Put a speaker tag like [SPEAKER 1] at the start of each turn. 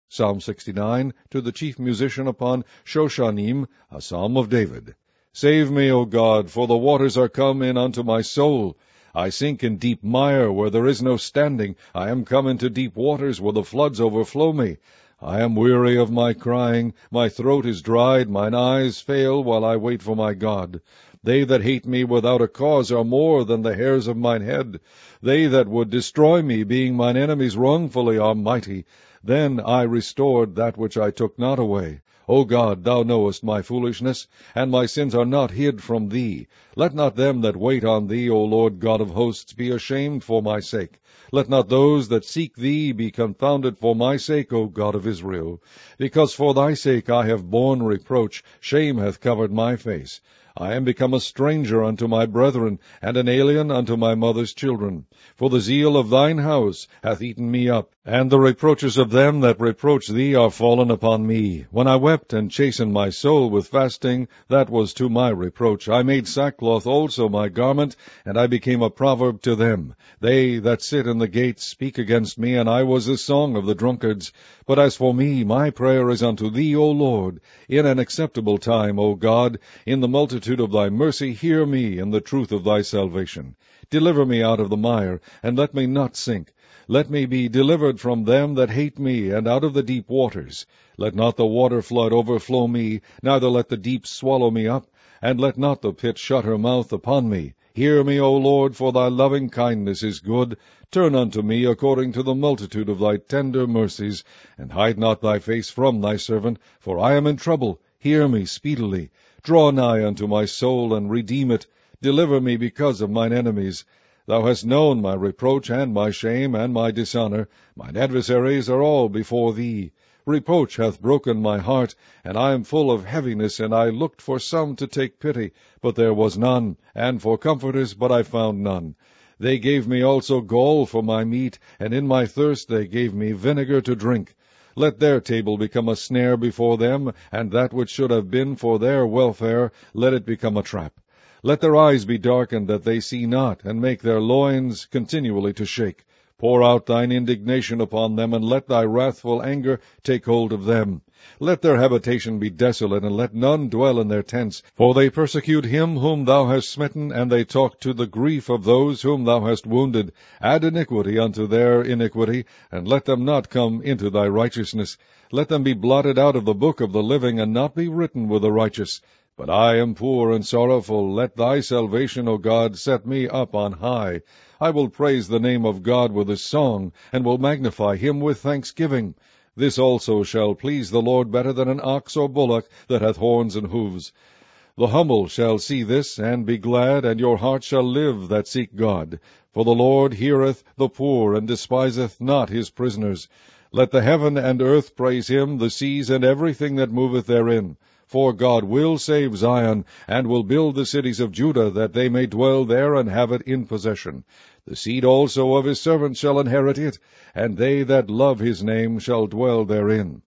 [SPEAKER 1] Psalm 69, to the chief musician upon Shoshanim, a psalm of David. Save me, O God, for the waters are come in unto my soul. I sink in deep mire where there is no standing. I am come into deep waters where the floods overflow me. I am weary of my crying. My throat is dried. Mine eyes fail while I wait for my God. They that hate me without a cause are more than the hairs of mine head. They that would destroy me, being mine enemies wrongfully, are mighty. Then I restored that which I took not away. O God, thou knowest my foolishness, and my sins are not hid from thee. Let not them that wait on thee, O Lord God of hosts, be ashamed for my sake. Let not those that seek thee be confounded for my sake, O God of Israel. Because for thy sake I have borne reproach, shame hath covered my face. I am become a stranger unto my brethren, and an alien unto my mother's children. For the zeal of thine house hath eaten me up, and the reproaches of them that reproach thee are fallen upon me. When I wept and chastened my soul with fasting, that was to my reproach. I made sackcloth also my garment, and I became a proverb to them. They that sit in the gates speak against me, and I was the song of the drunkards. But as for me, my prayer is unto thee, O Lord. In an acceptable time, O God, in the multitude of thy mercy, hear me in the truth of thy salvation. Deliver me out of the mire, and let me not sink. Let me be delivered from them that hate me, and out of the deep waters. Let not the water flood overflow me, neither let the deep swallow me up, and let not the pit shut her mouth upon me. Hear me, O Lord, for thy loving kindness is good. Turn unto me according to the multitude of thy tender mercies, and hide not thy face from thy servant, for I am in trouble. Hear me speedily. Draw nigh unto my soul, and redeem it. Deliver me because of mine enemies. Thou hast known my reproach, and my shame, and my dishonour. Mine adversaries are all before thee. Reproach hath broken my heart, and I am full of heaviness, and I looked for some to take pity, but there was none, and for comforters, but I found none. They gave me also gall for my meat, and in my thirst they gave me vinegar to drink. Let their table become a snare before them, and that which should have been for their welfare, let it become a trap. Let their eyes be darkened, that they see not, and make their loins continually to shake. Pour out thine indignation upon them, and let thy wrathful anger take hold of them. Let their habitation be desolate, and let none dwell in their tents. For they persecute him whom thou hast smitten, and they talk to the grief of those whom thou hast wounded. Add iniquity unto their iniquity, and let them not come into thy righteousness. Let them be blotted out of the book of the living, and not be written with the righteous. But I am poor and sorrowful. Let thy salvation, O God, set me up on high. I will praise the name of God with a song, and will magnify him with thanksgiving. This also shall please the Lord better than an ox or bullock that hath horns and hoofs. The humble shall see this, and be glad, and your heart shall live that seek God. For the Lord heareth the poor, and despiseth not his prisoners. Let the heaven and earth praise him, the seas and everything that moveth therein. For God will save Zion, and will build the cities of Judah, that they may dwell there and have it in possession. The seed also of his servants shall inherit it, and they that love his name shall dwell therein.